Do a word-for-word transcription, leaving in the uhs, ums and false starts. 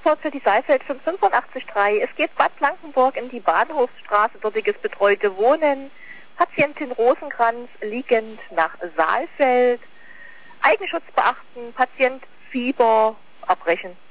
Transport für die Saalfeld fünf acht fünf drei. Es geht Bad Blankenburg in die Bahnhofsstraße, dortiges betreute Wohnen. Patientin Rosenkranz liegend nach Saalfeld. Eigenschutz beachten, Patient Fieber abbrechen.